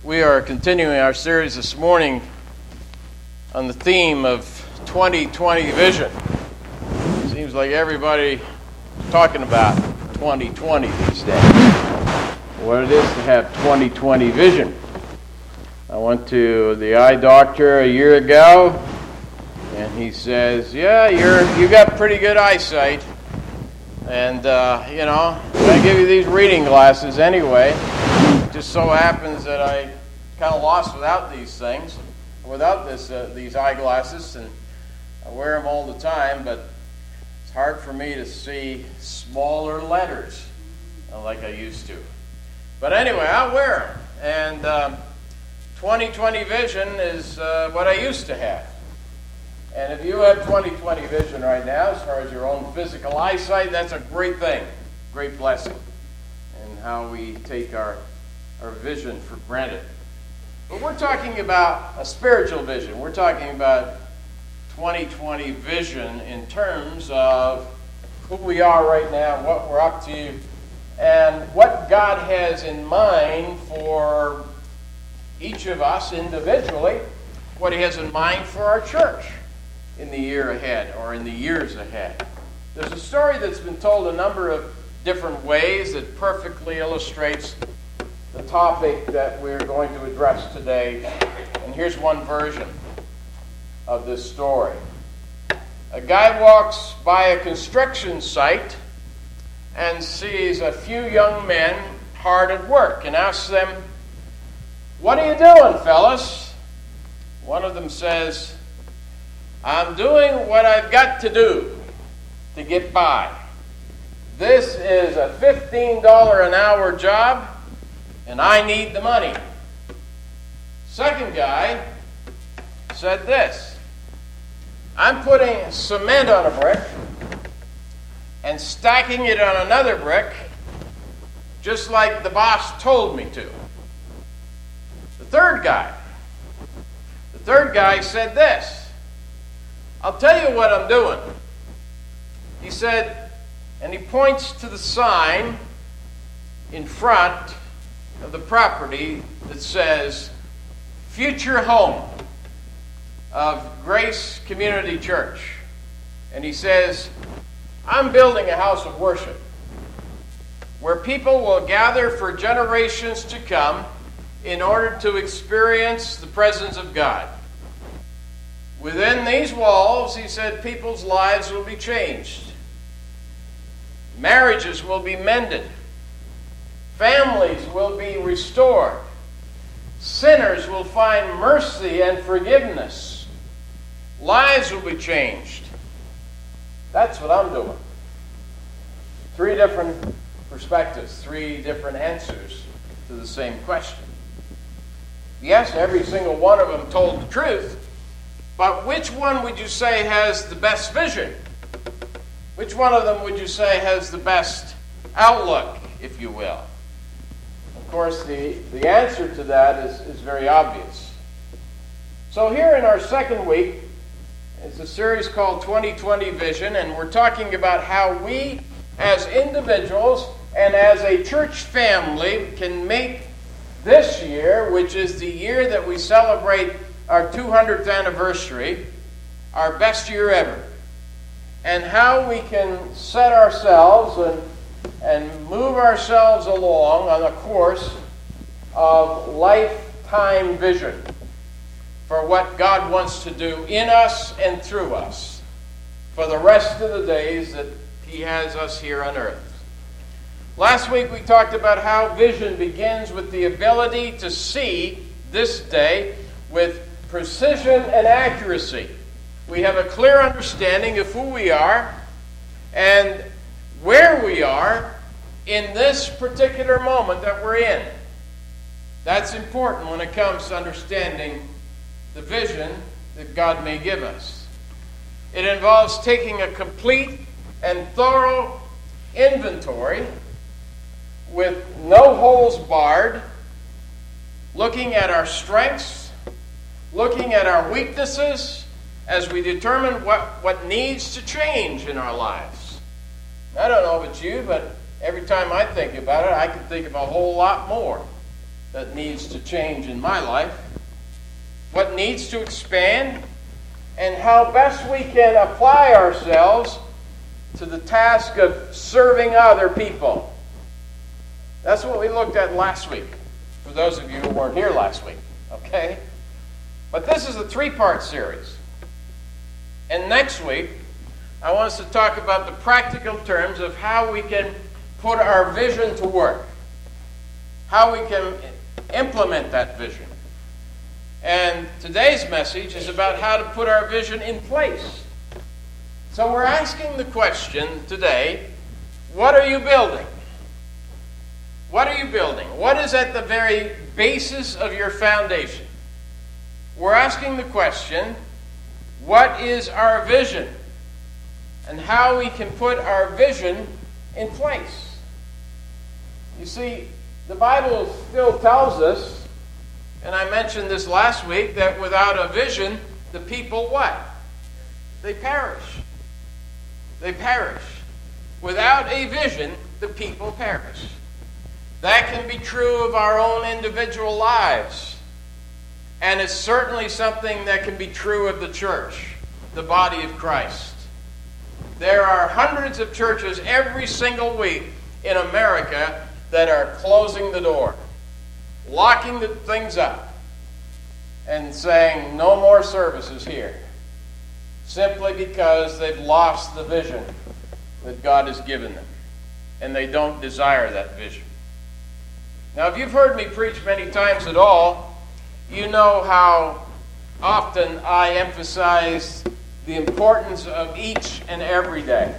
We are continuing our series this morning on the theme of 2020 vision. Seems like everybody is talking about 2020 these days. What it is to have 2020 vision. I went to the eye doctor a year ago, and he says, "Yeah, you got pretty good eyesight, and I give you these reading glasses anyway. It just so happens that I kind of lost without these things, without these eyeglasses, and I wear them all the time, but it's hard for me to see smaller letters like I used to. But anyway, I wear them, and 20/20 vision is what I used to have. And if you have 20/20 vision right now, as far as your own physical eyesight, that's a great thing, great blessing, and how we take our vision for granted. But we're talking about a spiritual vision. We're talking about 20/20 vision in terms of who we are right now, what we're up to, and what God has in mind for each of us individually, what He has in mind for our church in the year ahead or in the years ahead. There's a story that's been told a number of different ways that perfectly illustrates the topic that we're going to address today. And here's one version of this story. A guy walks by a construction site and sees a few young men hard at work and asks them, "What are you doing, fellas?" One of them says, "I'm doing what I've got to do to get by. This is a $15 an hour job, and I need the money." Second guy said this, "I'm putting cement on a brick and stacking it on another brick, just like the boss told me to." The third guy said this, "I'll tell you what I'm doing." He said, and he points to the sign in front of the property that says "Future Home of Grace Community Church." And he says, "I'm building a house of worship where people will gather for generations to come in order to experience the presence of God. Within these walls," he said, "people's lives will be changed. Marriages will be mended. Families will be restored. Sinners will find mercy and forgiveness. Lives will be changed. That's what I'm doing." Three different perspectives, three different answers to the same question. Yes, every single one of them told the truth, but which one would you say has the best vision? Which one of them would you say has the best outlook, if you will? Of course, the answer to that is very obvious. So here in our second week, it's a series called 2020 Vision, and we're talking about how we as individuals and as a church family can make this year, which is the year that we celebrate our 200th anniversary, our best year ever. And how we can set ourselves and move ourselves along on a course of lifetime vision for what God wants to do in us and through us for the rest of the days that He has us here on earth. Last week we talked about how vision begins with the ability to see this day with precision and accuracy. We have a clear understanding of who we are and where we are in this particular moment that we're in. That's important when it comes to understanding the vision that God may give us. It involves taking a complete and thorough inventory with no holes barred, looking at our strengths, looking at our weaknesses, as we determine what needs to change in our lives. I don't know about you, but every time I think about it, I can think of a whole lot more that needs to change in my life, what needs to expand, and how best we can apply ourselves to the task of serving other people. That's what we looked at last week, for those of you who weren't here last week, okay? But this is a three-part series. And next week, I want us to talk about the practical terms of how we can put our vision to work, how we can implement that vision. And today's message is about how to put our vision in place. So we're asking the question today, what are you building? What are you building? What is at the very basis of your foundation? We're asking the question, what is our vision? And how we can put our vision in place. You see, the Bible still tells us, and I mentioned this last week, that without a vision, the people what? They perish. They perish. Without a vision, the people perish. That can be true of our own individual lives. And it's certainly something that can be true of the church, the body of Christ. There are hundreds of churches every single week in America that are closing the door, locking the things up, and saying no more services here, simply because they've lost the vision that God has given them, and they don't desire that vision. Now, if you've heard me preach many times at all, you know how often I emphasize the importance of each and every day.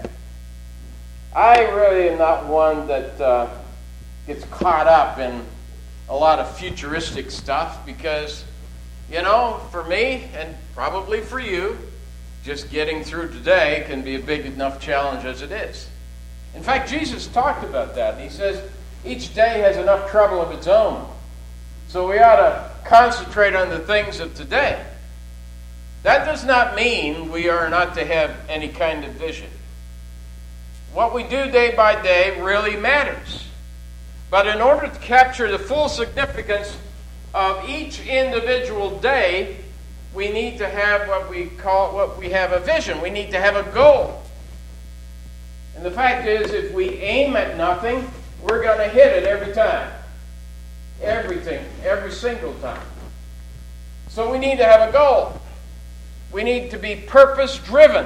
I really am not one that gets caught up in a lot of futuristic stuff because, you know, for me and probably for you, just getting through today can be a big enough challenge as it is. In fact, Jesus talked about that. He says each day has enough trouble of its own. So we ought to concentrate on the things of today. That does not mean we are not to have any kind of vision. What we do day by day really matters. But in order to capture the full significance of each individual day, we need to have what we have a vision. We need to have a goal. And the fact is, if we aim at nothing, we're going to hit it every time. Everything, every single time. So we need to have a goal. We need to be purpose-driven.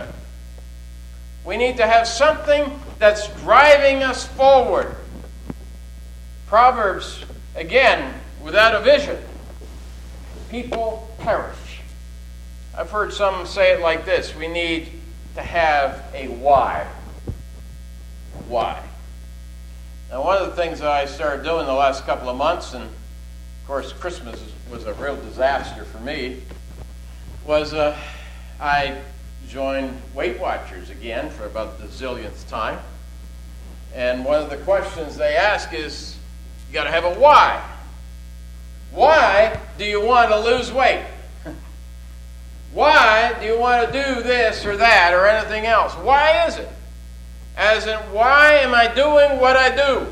We need to have something that's driving us forward. Proverbs, again, without a vision, people perish. I've heard some say it like this: we need to have a why. Why? Now, one of the things that I started doing the last couple of months, and of course Christmas was a real disaster for me, was I joined Weight Watchers again for about the zillionth time. And one of the questions they ask is, you got to have a why. Why do you want to lose weight? Why do you want to do this or that or anything else? Why is it? As in, why am I doing what I do?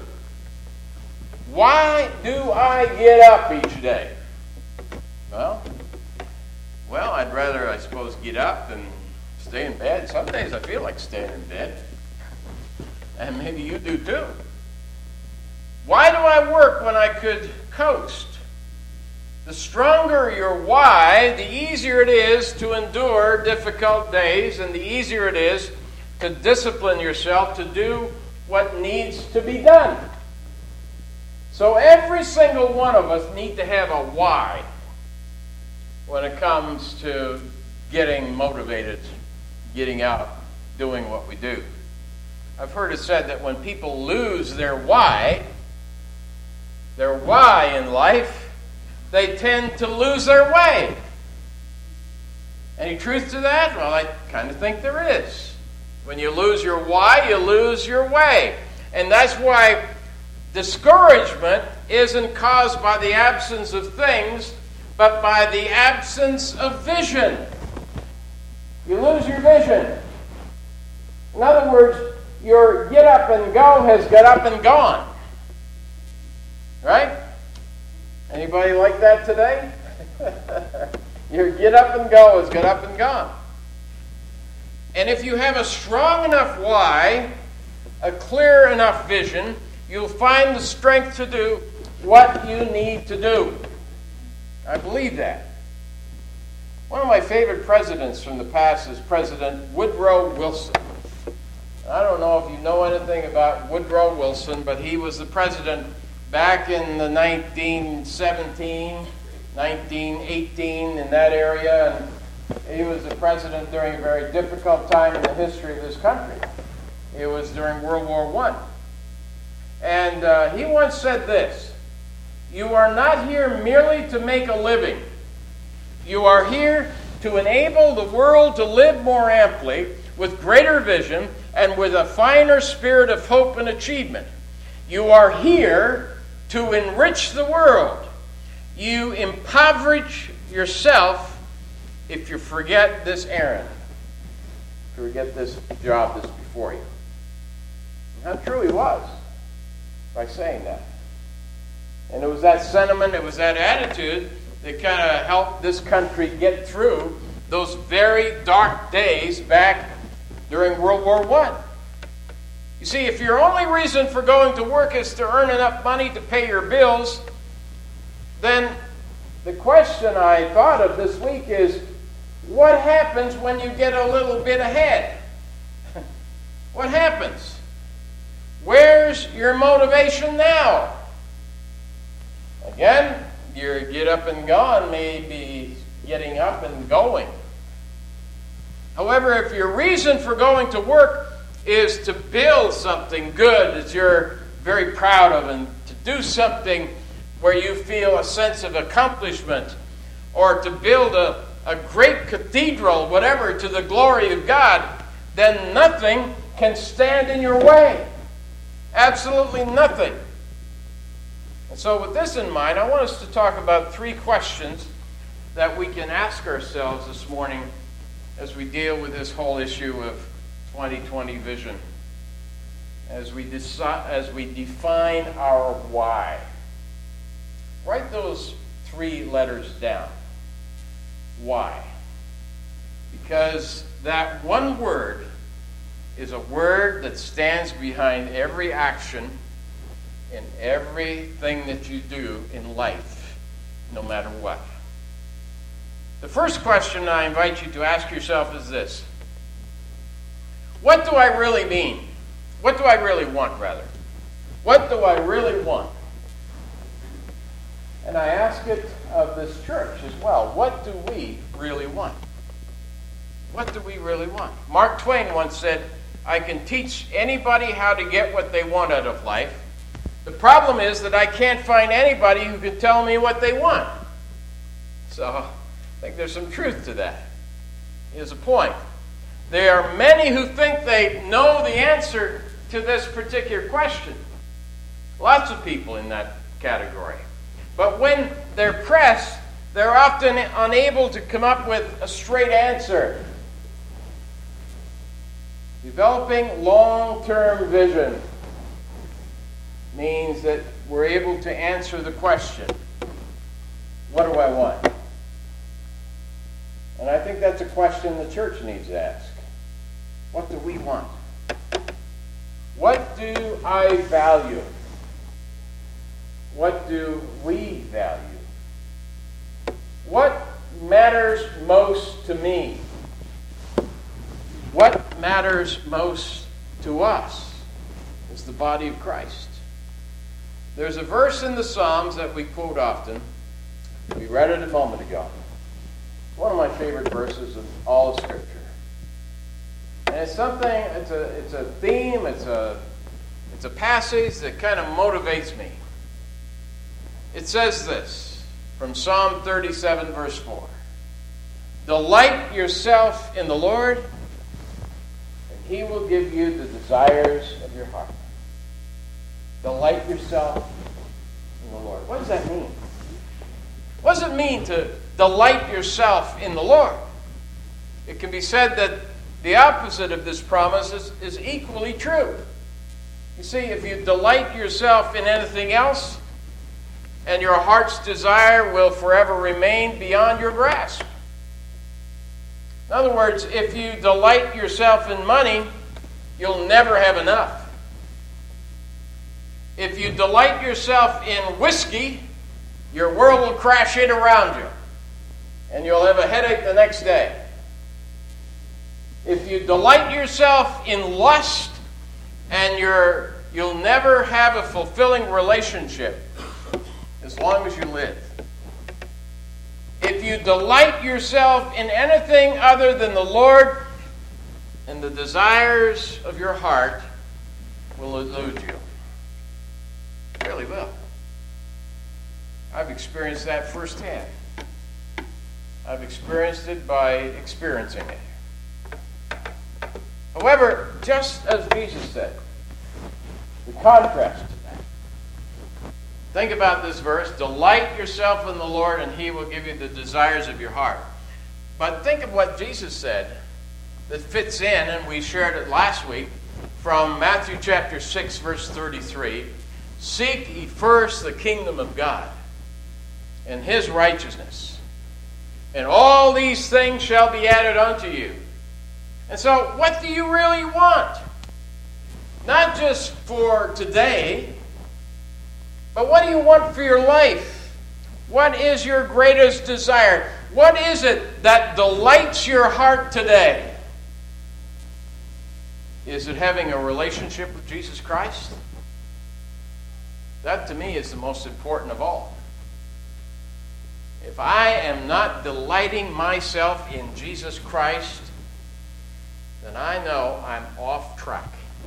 Why do I get up each day? Well, I'd rather, I suppose, get up than stay in bed. Some days I feel like staying in bed. And maybe you do too. Why do I work when I could coast? The stronger your why, the easier it is to endure difficult days, and the easier it is to discipline yourself to do what needs to be done. So every single one of us need to have a why when it comes to getting motivated, getting out, doing what we do. I've heard it said that when people lose their why in life, they tend to lose their way. Any truth to that? Well, I kind of think there is. When you lose your why, you lose your way. And that's why discouragement isn't caused by the absence of things, but by the absence of vision. You lose your vision. In other words, your get up and go has got up and gone. Right? Anybody like that today? Your get up and go is get up and gone. And if you have a strong enough why, a clear enough vision, you'll find the strength to do what you need to do. I believe that. One of my favorite presidents from the past is President Woodrow Wilson. I don't know if you know anything about Woodrow Wilson, but he was the president back in the 1917, 1918, in that area, and he was the president during a very difficult time in the history of this country. It was during World War I. And he once said this: "You are not here merely to make a living. You are here to enable the world to live more amply, with greater vision, and with a finer spirit of hope and achievement. You are here to enrich the world. You impoverish yourself if you forget this errand, if you forget this job that's before you." And how true he was by saying that. And it was that sentiment, it was that attitude that kind of helped this country get through those very dark days back during World War I. You see, if your only reason for going to work is to earn enough money to pay your bills, then the question I thought of this week is, what happens when you get a little bit ahead? What happens? Where's your motivation now? Again, your get up and gone may be getting up and going. However, if your reason for going to work is to build something good that you're very proud of, and to do something where you feel a sense of accomplishment, or to build a great cathedral, whatever, to the glory of God, then nothing can stand in your way. Absolutely nothing. And so with this in mind, I want us to talk about 3 questions that we can ask ourselves this morning as we deal with this whole issue of 2020 vision, as we define our why. Write those 3 letters down. Why? Because that one word is a word that stands behind every action and everything that you do in life, no matter what. The first question I invite you to ask yourself is this: what do I really mean? What do I really want, rather? What do I really want? And I ask it of this church as well. What do we really want? What do we really want? Mark Twain once said, "I can teach anybody how to get what they want out of life. The problem is that I can't find anybody who can tell me what they want." So I think there's some truth to that. Here's a point. There are many who think they know the answer to this particular question. Lots of people in that category. But when they're pressed, they're often unable to come up with a straight answer. Developing long-term vision means that we're able to answer the question, what do I want? And I think that's a question the church needs to ask. What do we want? What do I value? What do we value? What matters most to me? What matters most to us as the body of Christ? There's a verse in the Psalms that we quote often. We read it a moment ago. One of my favorite verses of all of Scripture. And it's something, it's a theme, it's a passage that kind of motivates me. It says this, from Psalm 37, verse 4. "Delight yourself in the Lord, and He will give you the desires of your heart." Delight yourself in the Lord. What does that mean? What does it mean to delight yourself in the Lord? It can be said that the opposite of this promise is equally true. You see, if you delight yourself in anything else, and your heart's desire will forever remain beyond your grasp. In other words, if you delight yourself in money, you'll never have enough. If you delight yourself in whiskey, your world will crash in around you, and you'll have a headache the next day. If you delight yourself in lust, and you'll never have a fulfilling relationship as long as you live. If you delight yourself in anything other than the Lord, and the desires of your heart will elude you. It really will. I've experienced that firsthand. I've experienced it by experiencing it. However, just as Jesus said, the contrast to that. Think about this verse. Delight yourself in the Lord, and He will give you the desires of your heart. But think of what Jesus said that fits in, and we shared it last week, from Matthew chapter 6, verse 33. Seek ye first the kingdom of God and His righteousness, and all these things shall be added unto you. And so, what do you really want? Not just for today, but what do you want for your life? What is your greatest desire? What is it that delights your heart today? Is it having a relationship with Jesus Christ? That to me is the most important of all. If I am not delighting myself in Jesus Christ, then I know I'm off track.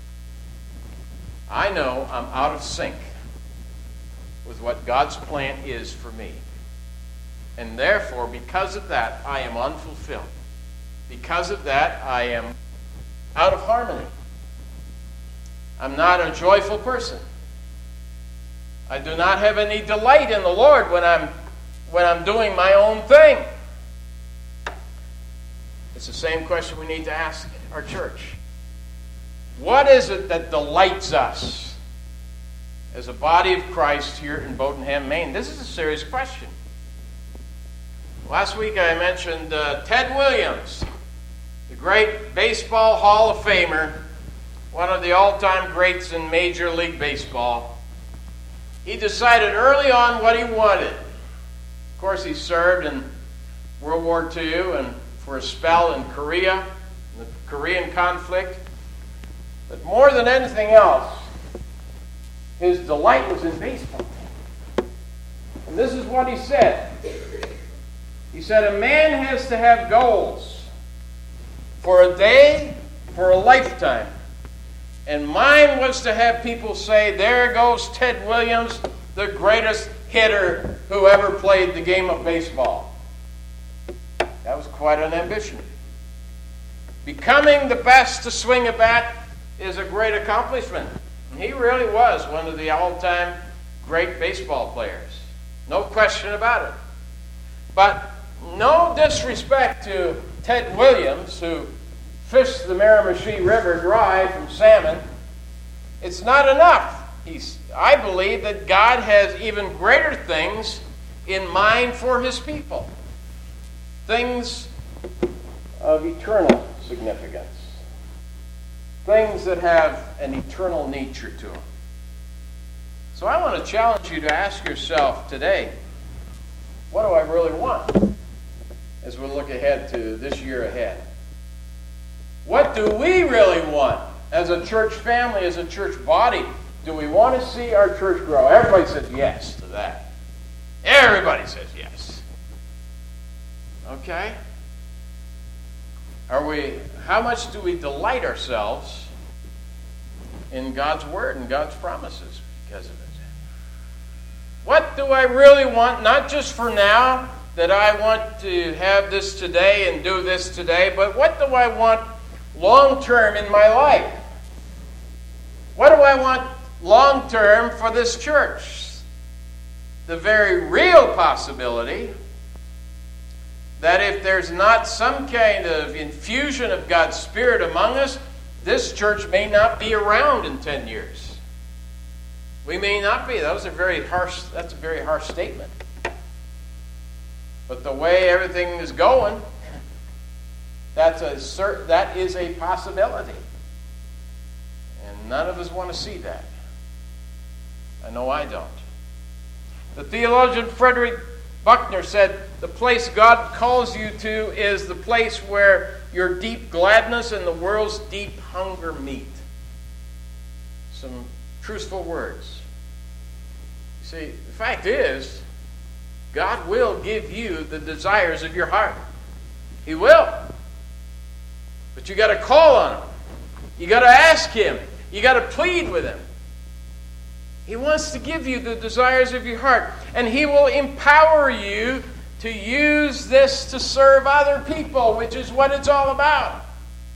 I know I'm out of sync with what God's plan is for me. And therefore, because of that, I am unfulfilled. Because of that, I am out of harmony. I'm not a joyful person. I do not have any delight in the Lord when I'm doing my own thing. It's the same question we need to ask our church. What is it that delights us as a body of Christ here in Bowdenham, Maine? This is a serious question. Last week I mentioned Ted Williams, the great Baseball Hall of Famer, one of the all-time greats in Major League Baseball. He decided early on what he wanted. Of course, he served in World War II and for a spell in Korea, in the Korean conflict. But more than anything else, his delight was in baseball. And this is what he said. He said, a man has to have goals for a day, for a lifetime. And mine was to have people say, there goes Ted Williams, the greatest hitter who ever played the game of baseball. That was quite an ambition. Becoming the best to swing a bat is a great accomplishment. And he really was one of the all-time great baseball players. No question about it. But no disrespect to Ted Williams, who fished the Miramichi River dry from salmon. It's not enough. I believe that God has even greater things in mind for His people. Things of eternal significance. Things that have an eternal nature to them. So I want to challenge you to ask yourself today, what do I really want as we look ahead to this year ahead? What do we really want as a church family, as a church body? Do we want to see our church grow? Everybody says yes to that. Everybody says yes. Okay? How much do we delight ourselves in God's Word and God's promises because of it? What do I really want, not just for now, that I want to have this today and do this today, but what do I want long term in my life? What do I want long term for this church? The very real possibility that if there's not some kind of infusion of God's Spirit among us, this church may not be around in 10 years. We may not be. That's a very harsh statement. But the way everything is going, that is a possibility. And none of us want to see that. I know I don't. The theologian Frederick Buechner said, the place God calls you to is the place where your deep gladness and the world's deep hunger meet. Some truthful words. You see, the fact is, God will give you the desires of your heart. He will. But you got to call on Him. You got to ask Him. You got to plead with Him. He wants to give you the desires of your heart. And He will empower you to use this to serve other people, which is what it's all about.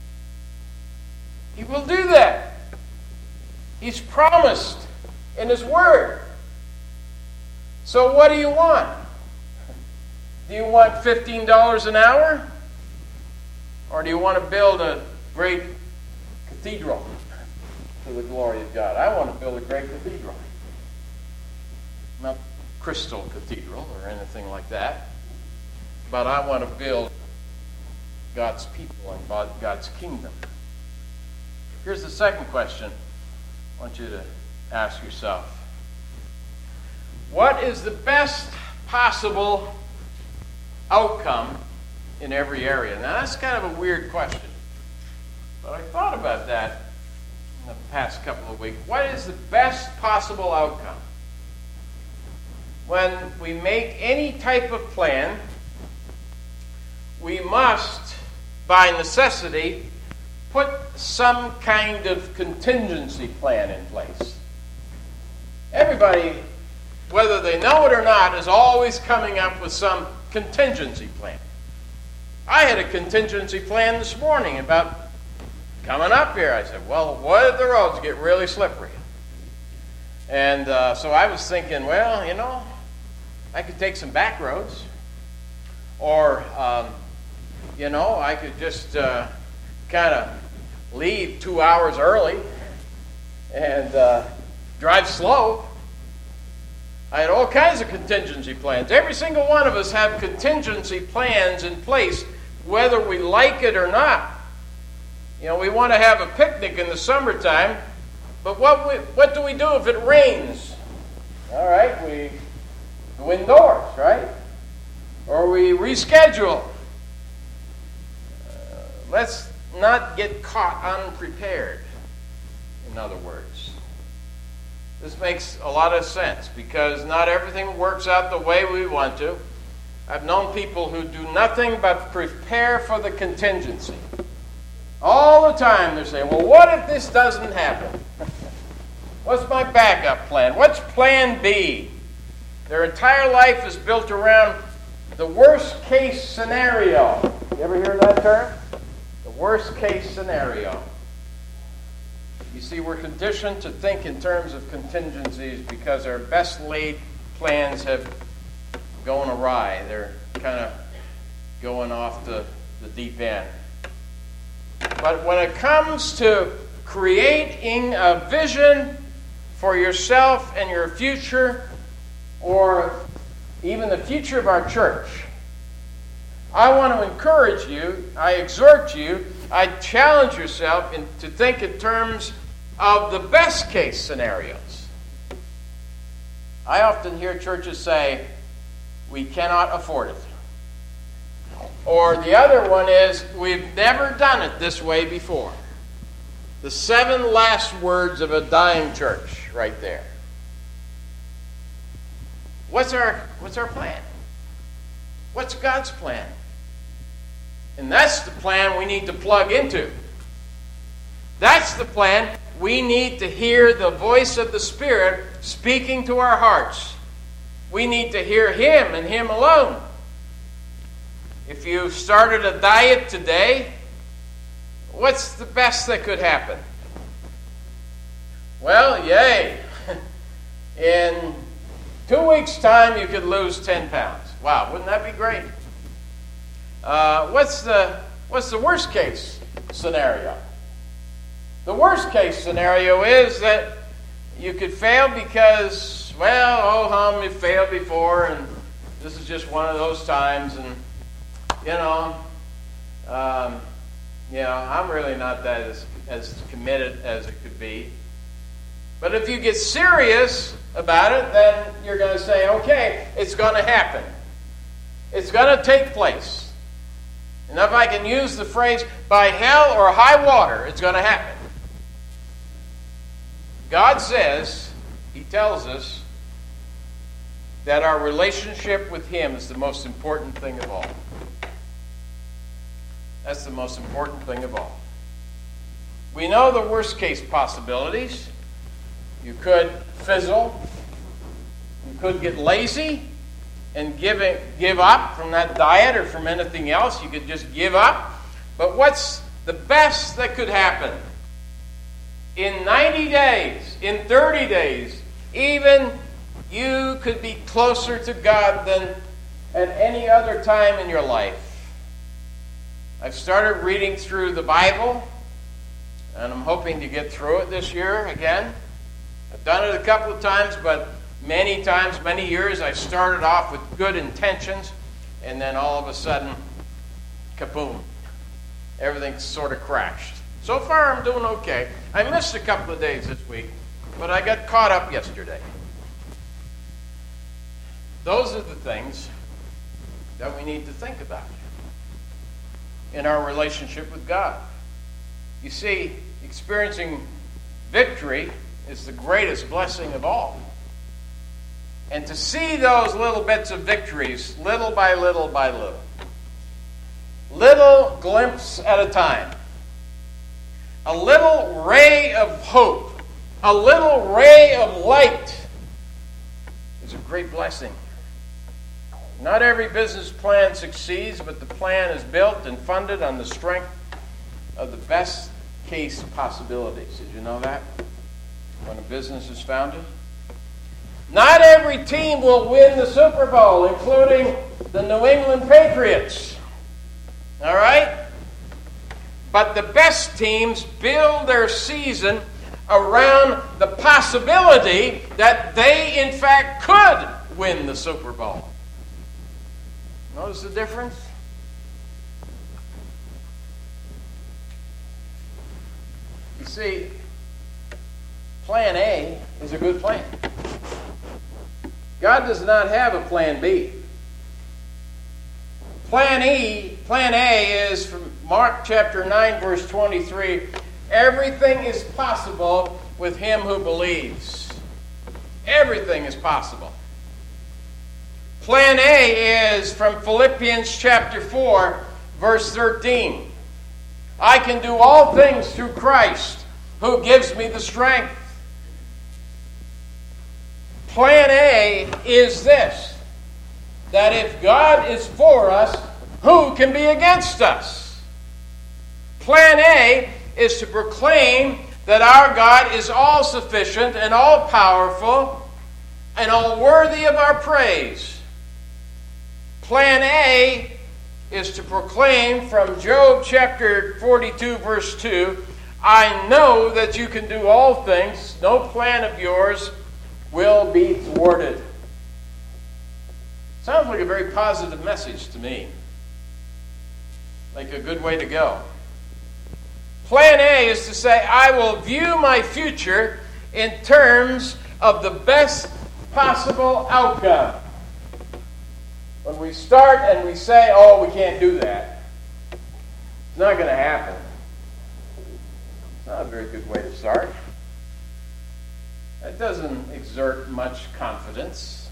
He will do that. He's promised in His Word. So what do you want? Do you want $15 an hour? Or do you want to build a great cathedral to the glory of God? I want to build a great cathedral. Not Crystal Cathedral or anything like that. But I want to build God's people and God's kingdom. Here's the second question I want you to ask yourself. What is the best possible outcome in every area? Now that's kind of a weird question. But I thought about that in the past couple of weeks. What is the best possible outcome? When we make any type of plan, we must, by necessity, put some kind of contingency plan in place. Everybody, whether they know it or not, is always coming up with some contingency plan. I had a contingency plan this morning about coming up here. I said, well, what if the roads get really slippery? And so I was thinking, well, you know, I could take some back roads. Or, you know, I could just kind of leave 2 hours early and drive slow. I had all kinds of contingency plans. Every single one of us have contingency plans in place, whether we like it or not. You know, we want to have a picnic in the summertime, but what do we do if it rains? All right, we go indoors, right? Or we reschedule. Let's not get caught unprepared, in other words. This makes a lot of sense because not everything works out the way we want to. I've known people who do nothing but prepare for the contingency. All the time they're saying, well, what if this doesn't happen? What's my backup plan? What's plan B? Their entire life is built around the worst case scenario. You ever hear that term? The worst case scenario. You see, we're conditioned to think in terms of contingencies because our best laid plans have gone awry. They're kind of going off the deep end. But when it comes to creating a vision for yourself and your future, or even the future of our church, I want to encourage you, I exhort you, I challenge yourself to think in terms of the best case scenarios. I often hear churches say, we cannot afford it. Or the other one is, we've never done it this way before. The 7 last words of a dying church right there. What's our plan? What's God's plan? And that's the plan we need to plug into. That's the plan. We need to hear the voice of the Spirit speaking to our hearts. We need to hear Him and Him alone. If you started a diet today, what's the best that could happen? Well, yay. In 2 weeks' time, you could lose 10 pounds. Wow, wouldn't that be great? What's the worst case scenario? The worst case scenario is that You could fail because, well, oh hum, you failed before, and this is just one of those times, and I'm really not that as committed as it could be. But if you get serious about it, then you're going to say, okay, it's going to happen. It's going to take place. And if I can use the phrase, by hell or high water, it's going to happen. God says, He tells us, that our relationship with Him is the most important thing of all. That's the most important thing of all. We know the worst case possibilities. You could fizzle. You could get lazy and give up from that diet or from anything else. You could just give up. But what's the best that could happen? In 90 days, in 30 days, even you could be closer to God than at any other time in your life. I've started reading through the Bible, and I'm hoping to get through it this year again. I've done it a couple of times, but many times, many years, I've started off with good intentions, and then all of a sudden, kaboom. Everything sort of crashed. So far, I'm doing okay. I missed a couple of days this week, but I got caught up yesterday. Those are the things that we need to think about in our relationship with God. You see, experiencing victory is the greatest blessing of all. And to see those little bits of victories, little by little by little glimpse at a time, a little ray of hope, a little ray of light is a great blessing. Not every business plan succeeds, but the plan is built and funded on the strength of the best case possibilities. Did you know that? When a business is founded? Not every team will win the Super Bowl, including the New England Patriots. All right? But the best teams build their season around the possibility that they, in fact, could win the Super Bowl. Notice the difference? You see, plan A is a good plan. God does not have a plan B. Plan A is from Mark chapter 9, verse 23. Everything is possible with him who believes. Everything is possible. Plan A is from Philippians chapter 4, verse 13. I can do all things through Christ who gives me the strength. Plan A is this, that if God is for us, who can be against us? Plan A is to proclaim that our God is all-sufficient and all-powerful and all-worthy of our praise. Plan A is to proclaim from Job chapter 42, verse 2, I know that you can do all things. No plan of yours will be thwarted. Sounds like a very positive message to me. Like a good way to go. Plan A is to say, I will view my future in terms of the best possible outcome. When we start and we say, oh, we can't do that, it's not going to happen. It's not a very good way to start. That doesn't exert much confidence.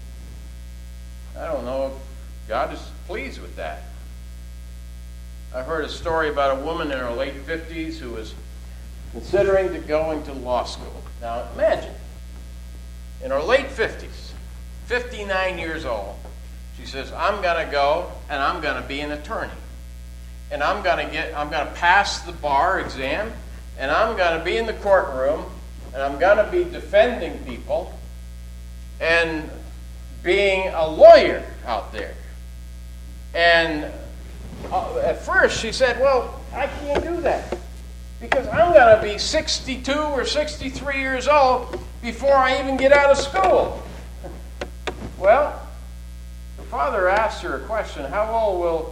I don't know if God is pleased with that. I heard a story about a woman in her late 50s who was considering going to law school. Now imagine, in her late 50s, 59 years old, she says, I'm going to go and I'm going to be an attorney. And I'm going to pass the bar exam, and I'm going to be in the courtroom, and I'm going to be defending people and being a lawyer out there. And at first she said, well, I can't do that because I'm going to be 62 or 63 years old before I even get out of school. Well, the father asked her a question. How old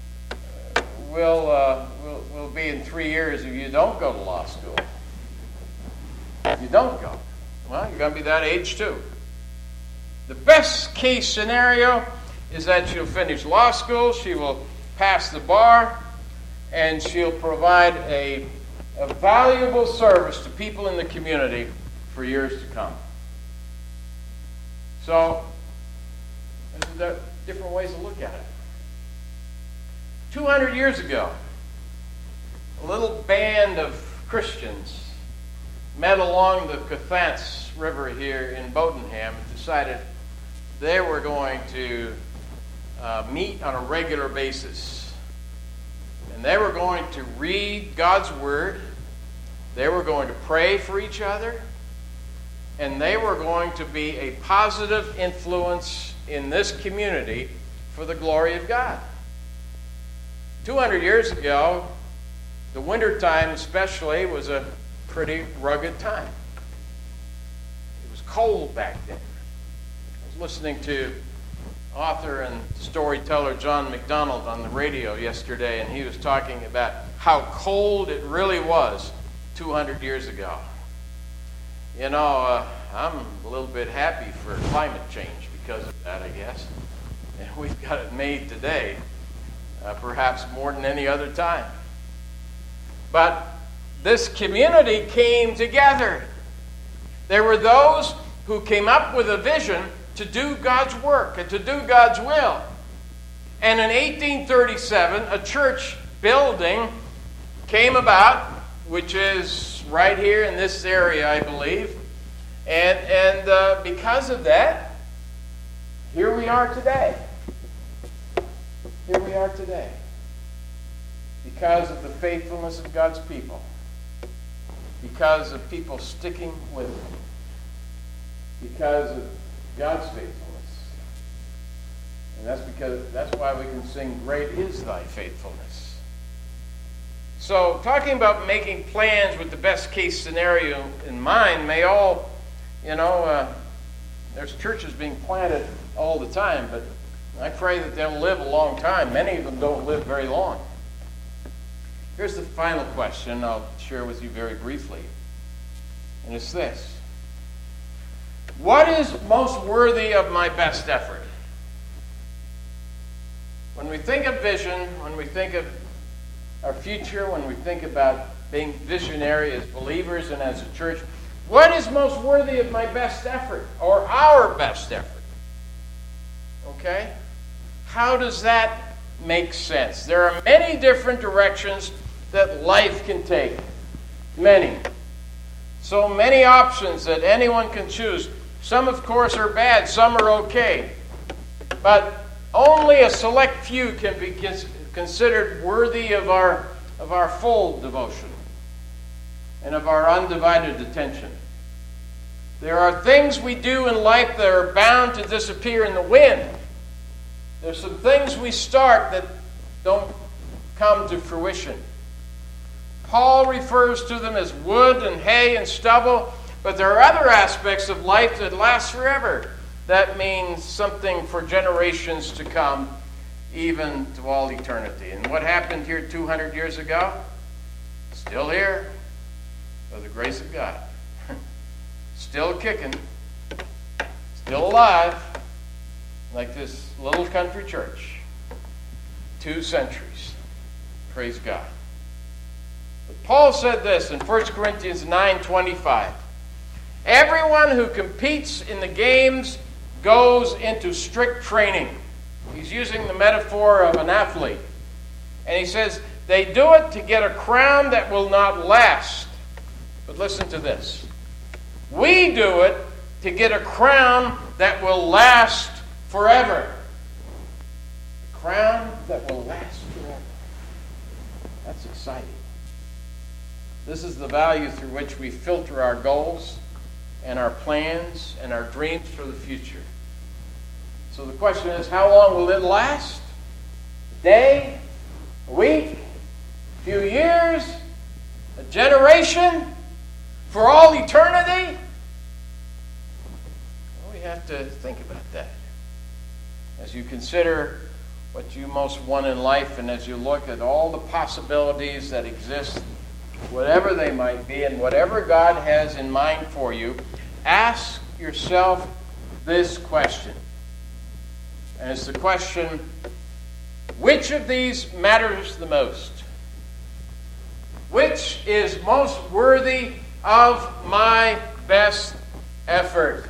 will be in 3 years if you don't go to law school? If you don't go, well, you're going to be that age too. The best case scenario is that she'll finish law school, she will pass the bar, and she'll provide a valuable service to people in the community for years to come. So, there's different ways to look at it. 200 years ago, a little band of Christians met along the Cathants River here in Bodenham and decided they were going to meet on a regular basis. And they were going to read God's Word. They were going to pray for each other. And they were going to be a positive influence in this community for the glory of God. 200 years ago, the wintertime especially was a pretty rugged time. It was cold back then. I was listening to author and storyteller John MacDonald on the radio yesterday, and he was talking about how cold it really was 200 years ago. You know, I'm a little bit happy for climate change because of that, I guess. And we've got it made today, perhaps more than any other time. But this community came together. There were those who came up with a vision to do God's work and to do God's will. And in 1837, a church building came about, which is right here in this area, I believe. And because of that, here we are today. Here we are today. Because of the faithfulness of God's people. Because of people sticking with it. Because of God's faithfulness. And that's why we can sing, "Great is thy faithfulness." So, talking about making plans with the best case scenario in mind may all, there's churches being planted all the time, but I pray that they'll live a long time. Many of them don't live very long. Here's the final question I'll share with you very briefly. And it's this. What is most worthy of my best effort? When we think of vision, when we think of our future, when we think about being visionary as believers and as a church, what is most worthy of my best effort or our best effort? Okay? How does that make sense? There are many different directions that life can take. Many. So many options that anyone can choose. Some, of course, are bad. Some are okay. But only a select few can be considered worthy of our full devotion and of our undivided attention. There are things we do in life that are bound to disappear in the wind. There's some things we start that don't come to fruition. Paul refers to them as wood and hay and stubble, but there are other aspects of life that last forever. That means something for generations to come, even to all eternity. And what happened here 200 years ago? Still here, by the grace of God. Still kicking, still alive, like this little country church. 2 centuries. Praise God. But Paul said this in 1 Corinthians 9:25. Everyone who competes in the games goes into strict training. He's using the metaphor of an athlete. And he says, they do it to get a crown that will not last. But listen to this. We do it to get a crown that will last forever. A crown that will last forever. That's exciting. This is the value through which we filter our goals and our plans and our dreams for the future. So the question is, how long will it last? A day? A week? A few years? A generation? For all eternity? have to think about that. As you consider what you most want in life, and as you look at all the possibilities that exist, whatever they might be, and whatever God has in mind for you, ask yourself this question. And it's the question, which of these matters the most? Which is most worthy of my best effort?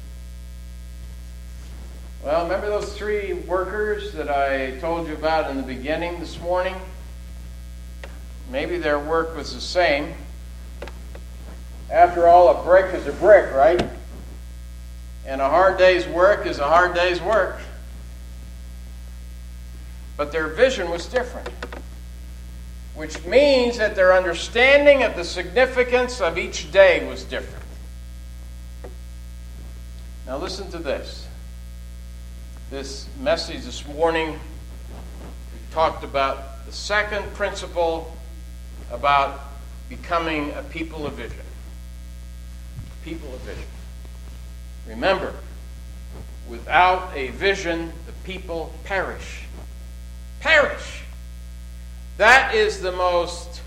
Well, remember those 3 workers that I told you about in the beginning this morning? Maybe their work was the same. After all, a brick is a brick, right? And a hard day's work is a hard day's work. But their vision was different, which means that their understanding of the significance of each day was different. Now listen to this. This message this morning, we talked about the second principle about becoming a people of vision. People of vision. Remember, without a vision, the people perish. Perish. That is the most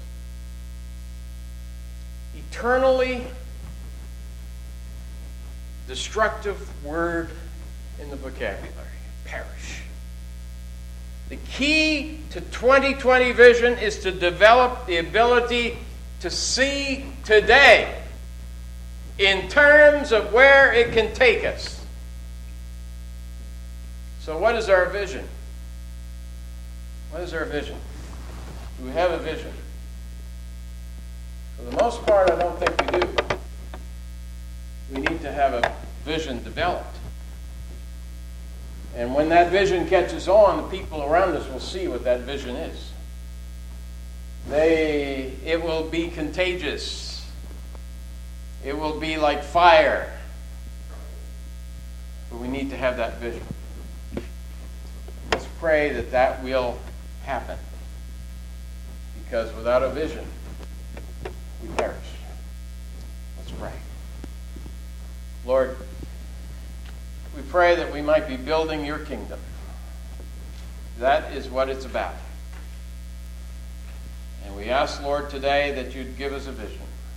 eternally destructive word in the vocabulary. Perish. The key to 2020 vision is to develop the ability to see today in terms of where it can take us. So what is our vision? What is our vision? Do we have a vision? For the most part, I don't think we do. We need to have a vision developed. And when that vision catches on, the people around us will see what that vision is. It will be contagious. It will be like fire. But we need to have that vision. Let's pray that that will happen. Because without a vision, we perish. Let's pray. Lord, we pray that we might be building your kingdom. That is what it's about. And we ask, Lord, today that you'd give us a vision.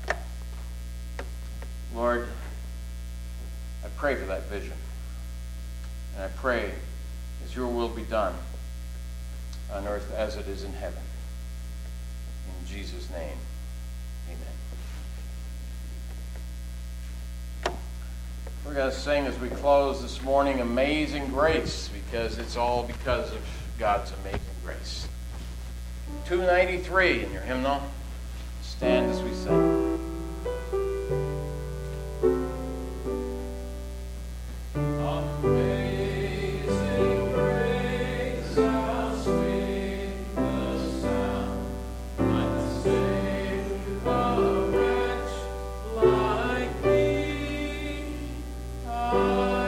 Lord, I pray for that vision. And I pray that your will be done on earth as it is in heaven. In Jesus' name, amen. We're going to sing as we close this morning, Amazing Grace, because it's all because of God's amazing grace. 293 in your hymnal. Stand as we sing.